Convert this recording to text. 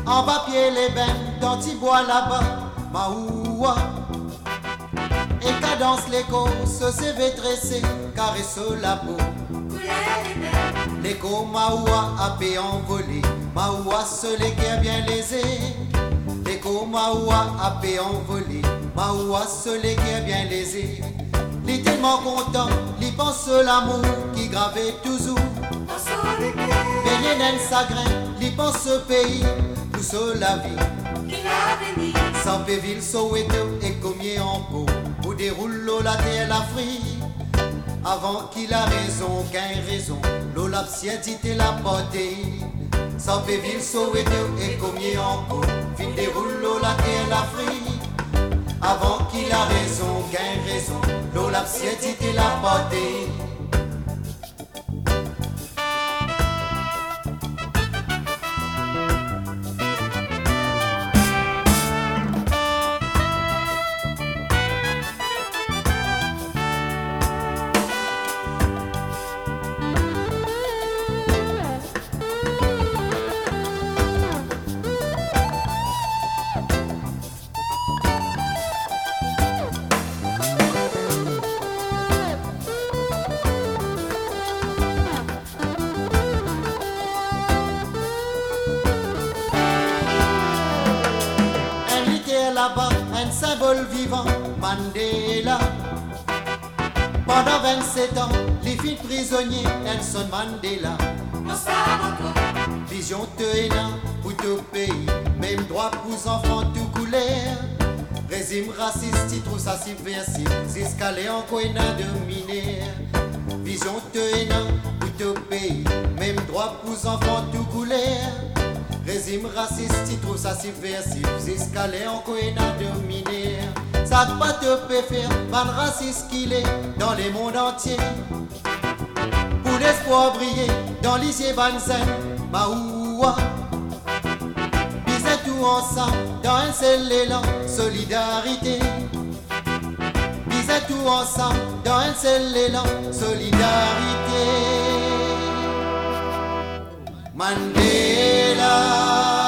En papier les bains dont il boit là-bas, Maoua. Et cadence l'écho, se CV tressé, caresse la peau. L'écho Maoua a payé envolé, Maoua se l'équerre bien lésé. L'écho Maoua a payé envolé, Maoua se l'équerre bien lésé. Il est tellement content, il pense l'amour qui gravait toujours. Mais rien sagrin, il pense ce pays, tout seul la vie. Sans péville, Soweto et combien en peau, où déroule la terre l'Afrique. Avant qu'il a raison, qu'un raison, l'olap sientité la portée. Sans péville, Soweto et combien en peau, fin déroule la terre l'Afrique. Avant qu'il a raison, qu'un raison, l'olap sientité la portée. Là-bas, un symbole vivant, Mandela. Pendant 27 ans, les filles prisonniers, Nelson Mandela. Vision de Hénin pour tout pays, même droit pour enfants tout couleur. Régime raciste, titre ça subversif, escalé en coïna de minère. Vision de Hénin pour tout pays, même droit pour enfants tout couleur. Régime raciste, titre ça subversif, escalé en coïna de minère. Ça pas te peut faire, ban raciste qu'il est dans les mondes entiers. Pour l'espoir briller dans l'lycée Banzen, Maoua. Bisez tout ensemble dans un seul élan, solidarité. Bisez tout ensemble dans un seul élan, solidarité. Mandela.